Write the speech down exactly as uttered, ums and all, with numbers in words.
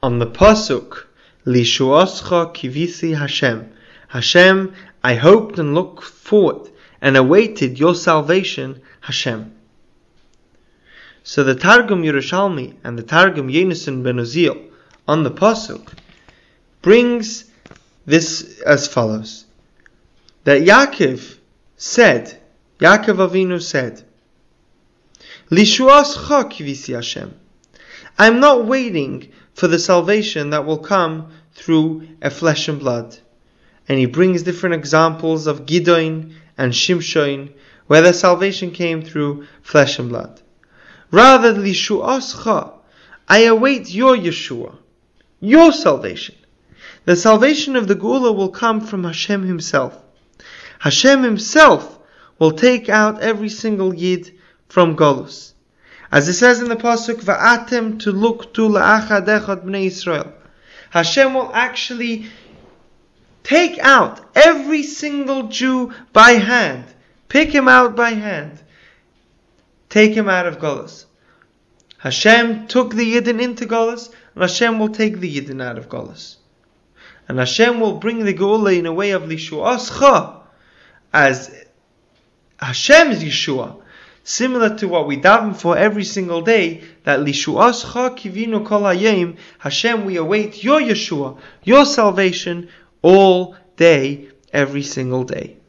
on the pasuk, Lishuoscha kivisi Hashem. Hashem, I hoped and looked forward and awaited your salvation, Hashem. So the Targum Yerushalmi and the Targum Yonasan ben Uziel on the pasuk brings this as follows: that Yaakov said, Yaakov Avinu said, Lishuoscha kivisi Hashem. I'm not waiting for the salvation that will come through a flesh and blood. And he brings different examples of Gideon and Shimshon, where the salvation came through flesh and blood. Rather, Lishuoscha, I await your Yeshua, your salvation. The salvation of the Geula will come from Hashem Himself. Hashem Himself will take out every single Yid from Golus. As it says in the pasuk, Va'atem tuluktu la'achad echad bnei Yisrael. Hashem will actually take out every single Jew by hand. Pick him out by hand. Take him out of Golus. Hashem took the Yidden into Golus, and Hashem will take the Yidden out of Golus. And Hashem will bring the Geula in a way of Lishuoscha, as Hashem's Yeshua, similar to what we daven for every single day, that Lishuoscha kivinu kol hayom, Hashem, we await your Yeshua, your salvation, all day, every single day.